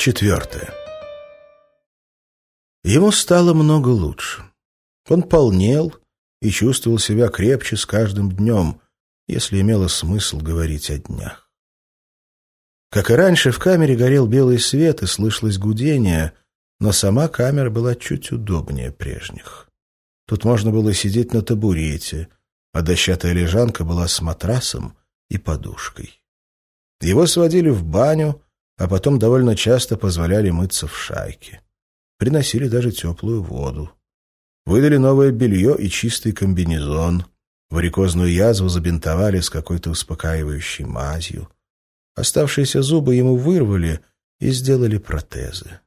4. Ему стало много лучше. Он полнел и чувствовал себя крепче с каждым днем, если имело смысл говорить о днях. Как и раньше, в камере горел белый свет и слышалось гудение, но сама камера была чуть удобнее прежних. Тут можно было сидеть на табурете, а дощатая лежанка была с матрасом и подушкой. Его сводили в баню, а потом довольно часто позволяли мыться в шайке. Приносили даже теплую воду. Выдали новое белье и чистый комбинезон. Варикозную язву забинтовали с какой-то успокаивающей мазью. Оставшиеся зубы ему вырвали и сделали протезы.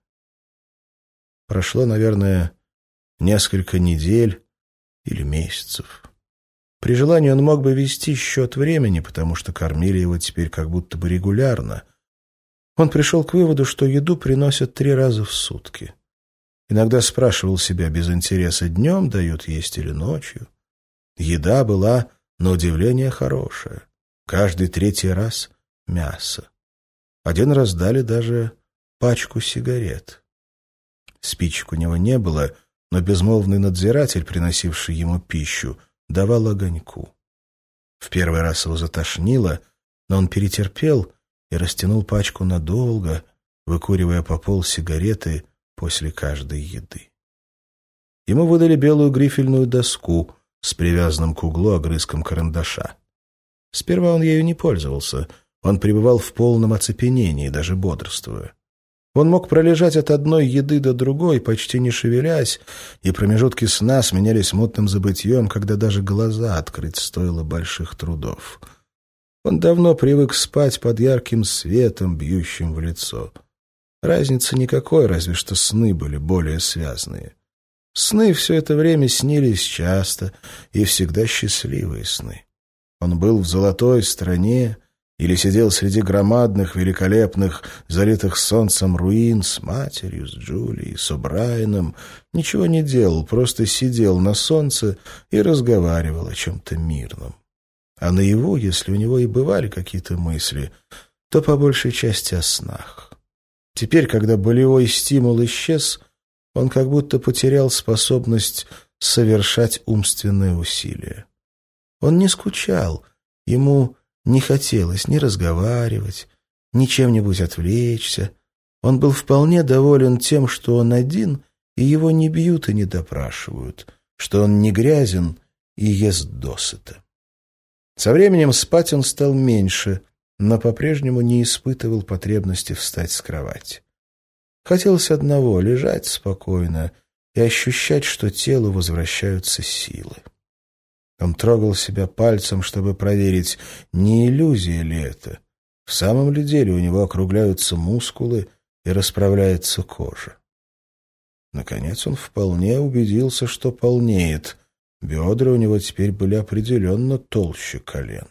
Прошло, наверное, несколько недель или месяцев. При желании он мог бы вести счет времени, потому что кормили его теперь как будто бы регулярно. Он пришел к выводу, что еду приносят 3 раза в сутки. Иногда спрашивал себя без интереса, днем дают есть или ночью. Еда была, на удивление, хорошая. Каждый 3-й раз — мясо. Один раз дали даже пачку сигарет. Спичек у него не было, но безмолвный надзиратель, приносивший ему пищу, давал огоньку. В первый раз его затошнило, но он перетерпел и растянул пачку надолго, выкуривая по полсигареты после каждой еды. Ему выдали белую грифельную доску с привязанным к углу огрызком карандаша. Сперва он ею не пользовался, он пребывал в полном оцепенении, даже бодрствуя. Он мог пролежать от одной еды до другой, почти не шевелясь, и промежутки сна сменялись мутным забытьем, когда даже глаза открыть стоило больших трудов. Он давно привык спать под ярким светом, бьющим в лицо. Разницы никакой, разве что сны были более связанные. Сны все это время снились часто, и всегда счастливые сны. Он был в золотой стране или сидел среди громадных, великолепных, залитых солнцем руин с матерью, с Джулией, с О'Брайеном. Ничего не делал, просто сидел на солнце и разговаривал о чем-то мирном. А наяву, если у него и бывали какие-то мысли, то по большей части о снах. Теперь, когда болевой стимул исчез, он как будто потерял способность совершать умственные усилия. Он не скучал, ему не хотелось ни разговаривать, ни чем-нибудь отвлечься. Он был вполне доволен тем, что он один, и его не бьют и не допрашивают, что он не грязен и ест досыта. Со временем спать он стал меньше, но по-прежнему не испытывал потребности встать с кровати. Хотелось одного — лежать спокойно и ощущать, что телу возвращаются силы. Он трогал себя пальцем, чтобы проверить, не иллюзия ли это. В самом ли деле у него округляются мускулы и расправляется кожа. Наконец он вполне убедился, что полнеет. Бедра у него теперь были определенно толще колен.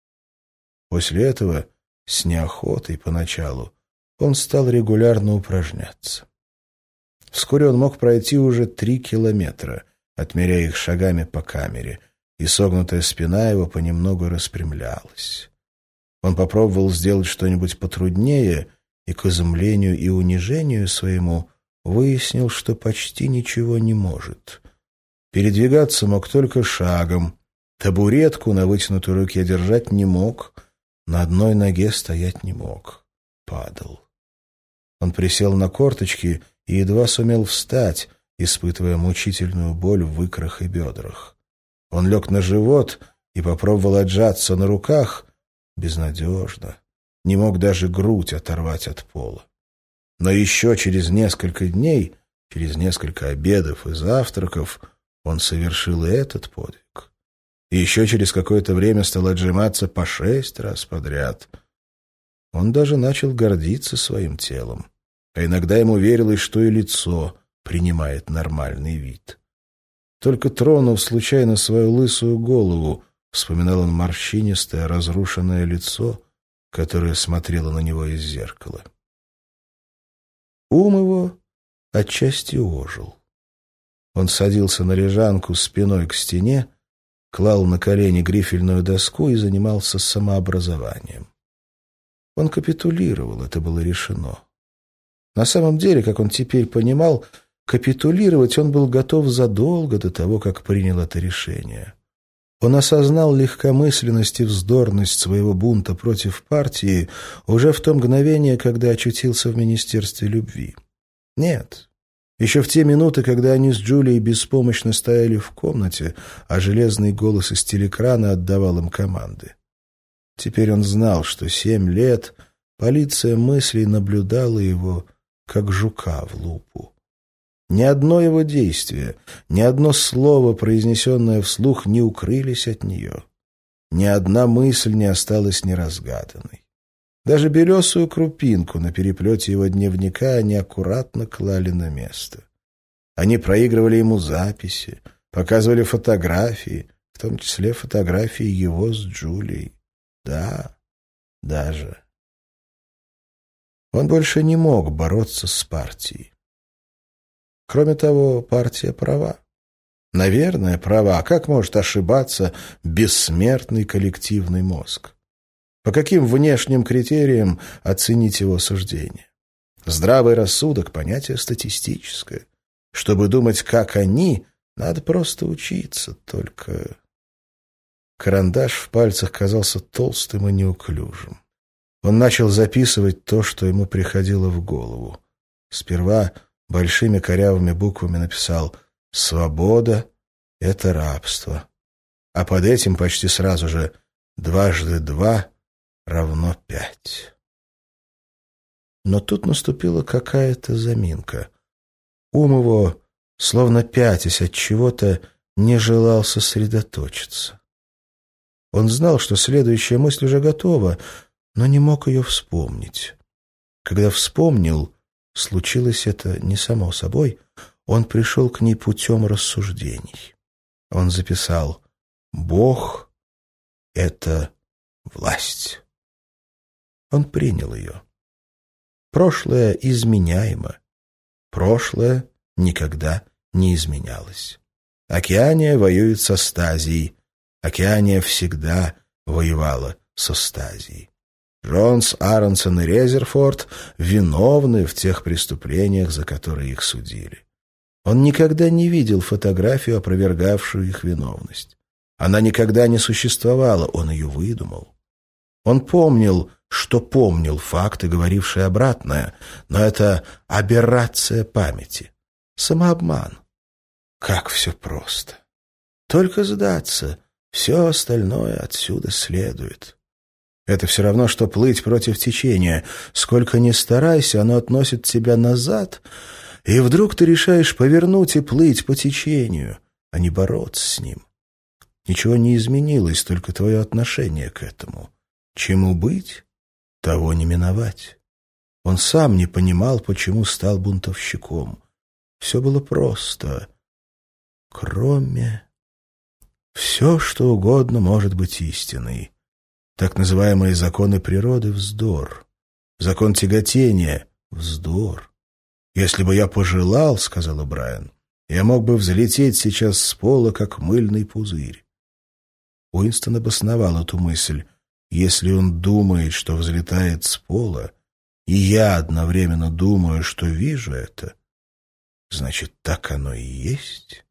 После этого, с неохотой поначалу, он стал регулярно упражняться. Вскоре он мог пройти уже 3 километра, отмеряя их шагами по камере, и согнутая спина его понемногу распрямлялась. Он попробовал сделать что-нибудь потруднее, и к изумлению и унижению своему выяснил, что почти ничего не может. Передвигаться мог только шагом, табуретку на вытянутой руке держать не мог, на одной ноге стоять не мог, падал. Он присел на корточки и едва сумел встать, испытывая мучительную боль в икрах и бедрах. Он лег на живот и попробовал отжаться на руках. Безнадежно. Не мог даже грудь оторвать от пола. Но еще через несколько дней, через несколько обедов и завтраков, он совершил и этот подвиг. И еще через какое-то время стал отжиматься по 6 раз подряд. Он даже начал гордиться своим телом. А иногда ему верилось, что и лицо принимает нормальный вид. Только тронув случайно свою лысую голову, вспоминал он морщинистое, разрушенное лицо, которое смотрело на него из зеркала. Ум его отчасти ожил. Он садился на лежанку спиной к стене, клал на колени грифельную доску и занимался самообразованием. Он капитулировал, это было решено. На самом деле, как он теперь понимал, капитулировать он был готов задолго до того, как принял это решение. Он осознал легкомысленность и вздорность своего бунта против партии уже в то мгновение, когда очутился в Министерстве любви. Нет, еще в те минуты, когда они с Джулией беспомощно стояли в комнате, а железный голос из телекрана отдавал им команды. Теперь он знал, что 7 лет полиция мыслей наблюдала его, как жука в лупу. Ни одно его действие, ни одно слово, произнесенное вслух, не укрылись от нее. Ни одна мысль не осталась неразгаданной. Даже белесую крупинку на переплете его дневника они аккуратно клали на место. Они проигрывали ему записи, показывали фотографии, в том числе фотографии его с Джулией. Да, даже. Он больше не мог бороться с партией. Кроме того, партия права. Наверное, права. Как может ошибаться бессмертный коллективный мозг? По каким внешним критериям оценить его суждение? Здравый рассудок — понятие статистическое. Чтобы думать, как они, надо просто учиться. Только карандаш в пальцах казался толстым и неуклюжим. Он начал записывать то, что ему приходило в голову. Сперва большими корявыми буквами написал «Свобода — это рабство». А под этим почти сразу же «2 × 2 = 5». Но тут наступила какая-то заминка. Ум его, словно пятясь от чего-то, не желал сосредоточиться. Он знал, что следующая мысль уже готова, но не мог ее вспомнить. Когда вспомнил, случилось это не само собой, он пришел к ней путем рассуждений. Он записал «Бог — это власть». Он принял ее. Прошлое изменяемо. Прошлое никогда не изменялось. Океания воюет со Стазией. Океания всегда воевала со Стазией. Джонс, Аронсон и Резерфорд виновны в тех преступлениях, за которые их судили. Он никогда не видел фотографию, опровергавшую их виновность. Она никогда не существовала, он ее выдумал. Он помнил, что помнил факты, говорившие обратное, но это аберрация памяти, самообман. Как все просто. Только сдаться, все остальное отсюда следует. Это все равно, что плыть против течения. Сколько ни старайся, оно относит тебя назад, и вдруг ты решаешь повернуть и плыть по течению, а не бороться с ним. Ничего не изменилось, только твое отношение к этому. Чему быть, того не миновать. Он сам не понимал, почему стал бунтовщиком. Все было просто. Кроме... Все, что угодно, может быть истиной. Так называемые законы природы — вздор. Закон тяготения — вздор. «Если бы я пожелал, — сказал Брайан, — я мог бы взлететь сейчас с пола, как мыльный пузырь». Уинстон обосновал эту мысль. Если он думает, что взлетает с пола, и я одновременно думаю, что вижу это, значит, так оно и есть.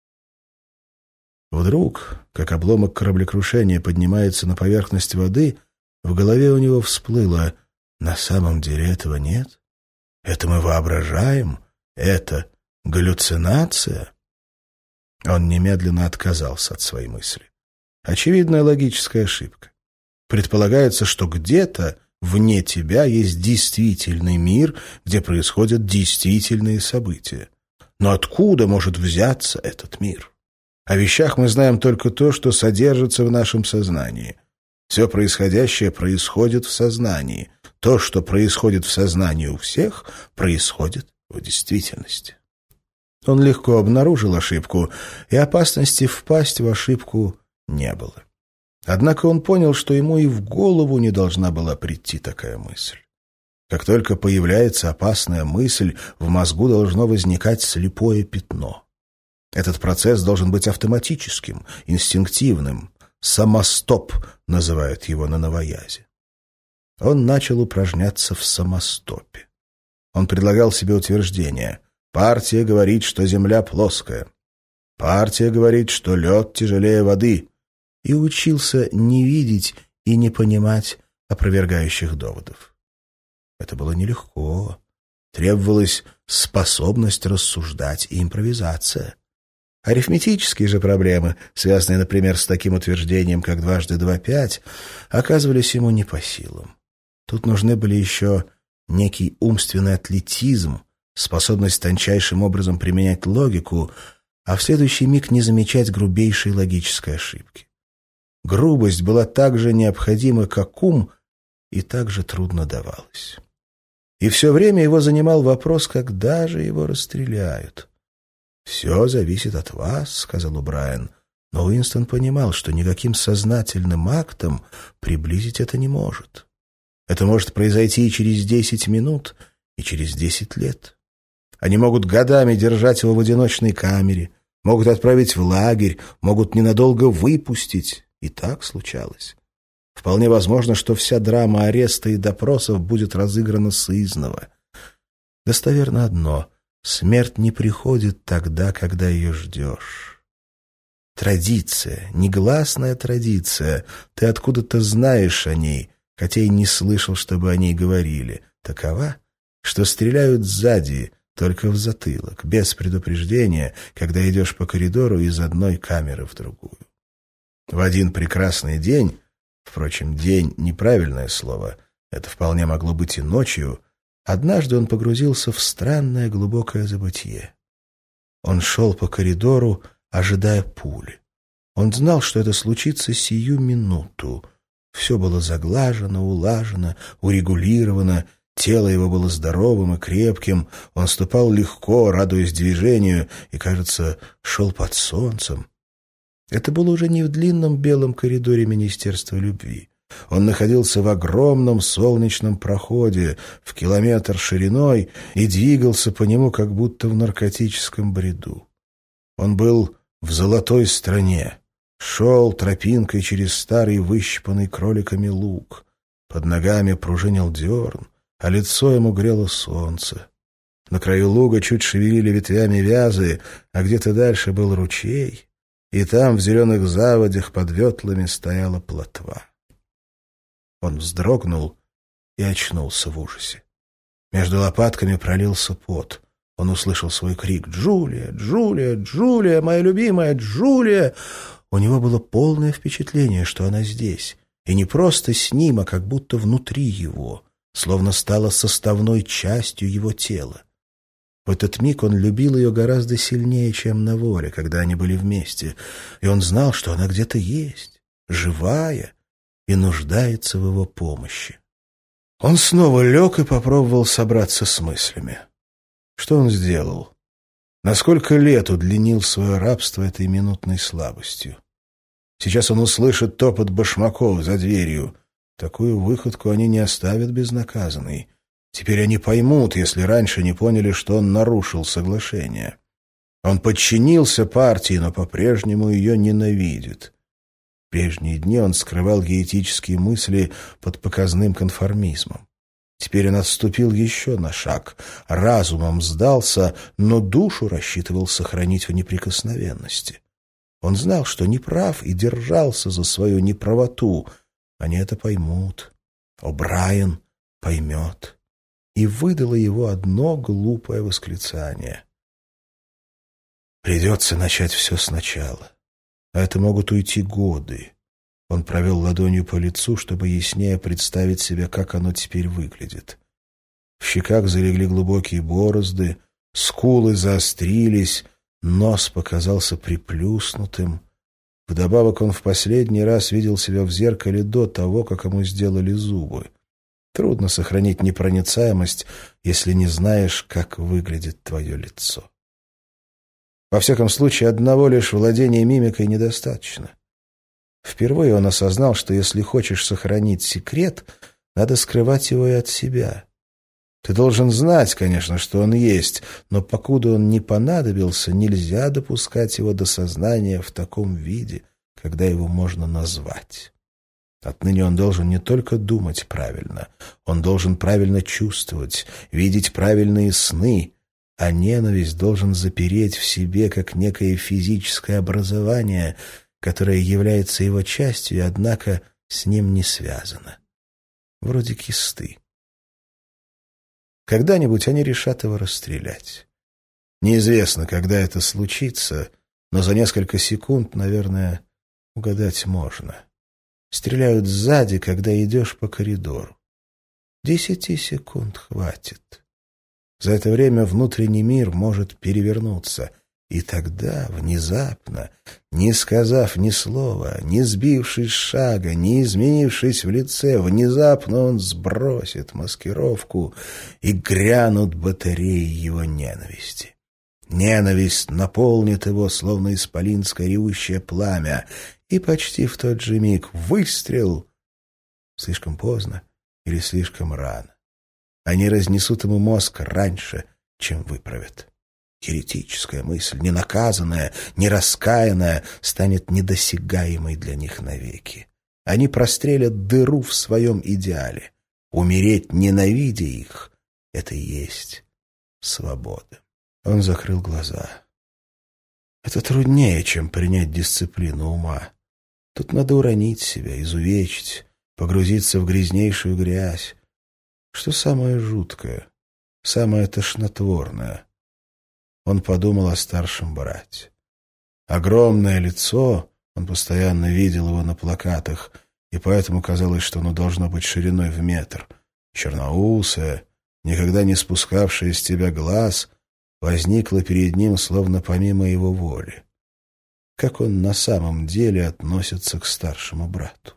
Вдруг, как обломок кораблекрушения поднимается на поверхность воды, в голове у него всплыло: на самом деле этого нет? Это мы воображаем? Это галлюцинация? Он немедленно отказался от своей мысли. Очевидная логическая ошибка. Предполагается, что где-то вне тебя есть действительный мир, где происходят действительные события. Но откуда может взяться этот мир? О вещах мы знаем только то, что содержится в нашем сознании. Все происходящее происходит в сознании. То, что происходит в сознании у всех, происходит в действительности. Он легко обнаружил ошибку, и опасности впасть в ошибку не было. Однако он понял, что ему и в голову не должна была прийти такая мысль. Как только появляется опасная мысль, в мозгу должно возникать слепое пятно. Этот процесс должен быть автоматическим, инстинктивным. «Самостоп» называют его на новоязе. Он начал упражняться в самостопе. Он предлагал себе утверждение. Партия говорит, что Земля плоская. Партия говорит, что лед тяжелее воды. И учился не видеть и не понимать опровергающих доводов. Это было нелегко. Требовалась способность рассуждать и импровизация. Арифметические же проблемы, связанные, например, с таким утверждением, как 2 × 2 = 5, оказывались ему не по силам. Тут нужны были еще некий умственный атлетизм, способность тончайшим образом применять логику, а в следующий миг не замечать грубейшей логической ошибки. Грубость была так же необходима, как ум, и так же трудно давалась. И все время его занимал вопрос, когда же его расстреляют. «Все зависит от вас», — сказал О'Брайен, но Уинстон понимал, что никаким сознательным актом приблизить это не может. Это может произойти и через 10 минут, и через 10 лет. Они могут годами держать его в одиночной камере, могут отправить в лагерь, могут ненадолго выпустить. И так случалось. Вполне возможно, что вся драма ареста и допросов будет разыграна сызнова. Достоверно одно — смерть не приходит тогда, когда ее ждешь. Традиция, негласная традиция, ты откуда-то знаешь о ней, хотя и не слышал, чтобы о ней говорили, такова, что стреляют сзади, только в затылок, без предупреждения, когда идешь по коридору из одной камеры в другую. В один прекрасный день, впрочем, день — неправильное слово, это вполне могло быть и ночью, однажды он погрузился в странное глубокое забытье. Он шел по коридору, ожидая пули. Он знал, что это случится сию минуту. Все было заглажено, улажено, урегулировано, тело его было здоровым и крепким, он ступал легко, радуясь движению, и, кажется, шел под солнцем. Это было уже не в длинном белом коридоре Министерства любви. Он находился в огромном солнечном проходе, в километр шириной, и двигался по нему, как будто в наркотическом бреду. Он был в золотой стране, шел тропинкой через старый выщипанный кроликами луг. Под ногами пружинил дерн, а лицо ему грело солнце. На краю луга чуть шевелили ветвями вязы, а где-то дальше был ручей, и там в зеленых заводях под ветлами стояла плотва. Он вздрогнул и очнулся в ужасе. Между лопатками пролился пот. Он услышал свой крик: «Джулия! Джулия! Джулия! Моя любимая Джулия!» У него было полное впечатление, что она здесь. И не просто с ним, а как будто внутри его, словно стала составной частью его тела. В этот миг он любил ее гораздо сильнее, чем на воле, когда они были вместе. И он знал, что она где-то есть, живая, и нуждается в его помощи. Он снова лег и попробовал собраться с мыслями. Что он сделал? На сколько лет удлинил свое рабство этой минутной слабостью? Сейчас он услышит топот башмаков за дверью. Такую выходку они не оставят безнаказанной. Теперь они поймут, если раньше не поняли, что он нарушил соглашение. Он подчинился партии, но по-прежнему ее ненавидит. В прежние дни он скрывал еретические мысли под показным конформизмом. Теперь он отступил еще на шаг, разумом сдался, но душу рассчитывал сохранить в неприкосновенности. Он знал, что неправ, и держался за свою неправоту. Они это поймут. О'Брайен поймет. И выдало его одно глупое восклицание. Придется начать все сначала. А это могут уйти годы. Он провел ладонью по лицу, чтобы яснее представить себе, как оно теперь выглядит. В щеках залегли глубокие борозды, скулы заострились, нос показался приплюснутым. Вдобавок он в последний раз видел себя в зеркале до того, как ему сделали зубы. Трудно сохранить непроницаемость, если не знаешь, как выглядит твое лицо. Во всяком случае, одного лишь владения мимикой недостаточно. Впервые он осознал, что если хочешь сохранить секрет, надо скрывать его и от себя. Ты должен знать, конечно, что он есть, но покуда он не понадобился, нельзя допускать его до сознания в таком виде, когда его можно назвать. Отныне он должен не только думать правильно, он должен правильно чувствовать, видеть правильные сны, а ненависть должен запереть в себе как некое физическое образование, которое является его частью, однако с ним не связано. Вроде кисты. Когда-нибудь они решат его расстрелять. Неизвестно, когда это случится, но за несколько секунд, наверное, угадать можно. Стреляют сзади, когда идешь по коридору. 10 секунд хватит. За это время внутренний мир может перевернуться, и тогда, внезапно, не сказав ни слова, не сбившись с шага, не изменившись в лице, внезапно он сбросит маскировку, и грянут батареи его ненависти. Ненависть наполнит его, словно исполинское ревущее пламя, и почти в тот же миг выстрел. Слишком поздно или слишком рано. Они разнесут ему мозг раньше, чем выправят. Еретическая мысль, ненаказанная, нераскаянная, станет недосягаемой для них навеки. Они прострелят дыру в своем идеале. Умереть, ненавидя их, — это и есть свобода. Он закрыл глаза. Это труднее, чем принять дисциплину ума. Тут надо уронить себя, изувечить, погрузиться в грязнейшую грязь. Что самое жуткое, самое тошнотворное? Он подумал о старшем брате. Огромное лицо, он постоянно видел его на плакатах, и поэтому казалось, что оно должно быть шириной в метр. Черноусое, никогда не спускавшее с тебя глаз, возникло перед ним словно помимо его воли. Как он на самом деле относится к старшему брату?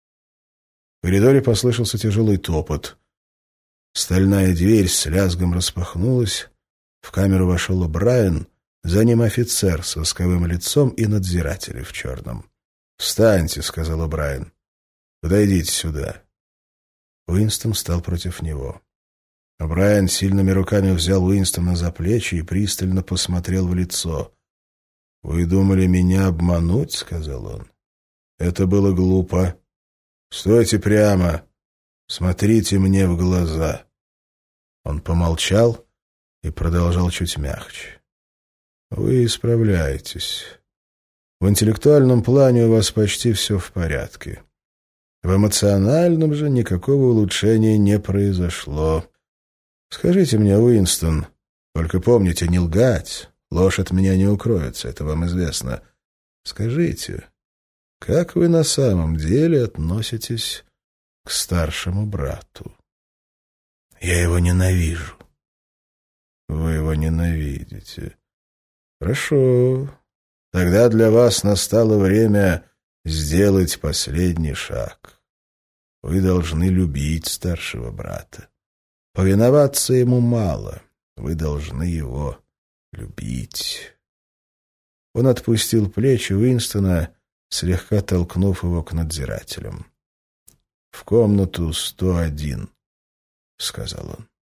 В коридоре послышался тяжелый топот. Стальная дверь с лязгом распахнулась. В камеру вошел О'Брайен, за ним офицер с восковым лицом и надзиратели в черном. «Встаньте», — сказал О'Брайен. «Подойдите сюда». Уинстон встал против него. О'Брайен сильными руками взял Уинстона за плечи и пристально посмотрел в лицо. «Вы думали меня обмануть?» — сказал он. «Это было глупо. Стойте прямо. Смотрите мне в глаза». Он помолчал и продолжал чуть мягче. «Вы исправляетесь. В интеллектуальном плане у вас почти все в порядке. В эмоциональном же никакого улучшения не произошло. Скажите мне, Уинстон, только помните, не лгать. Ложь от меня не укроется, это вам известно. Скажите, как вы на самом деле относитесь к старшему брату?» «Я его ненавижу». «Вы его ненавидите. Хорошо. Тогда для вас настало время сделать последний шаг. Вы должны любить старшего брата. Повиноваться ему мало. Вы должны его любить». Он отпустил плечи Уинстона, слегка толкнув его к надзирателям. «В комнату 101», — сказал он.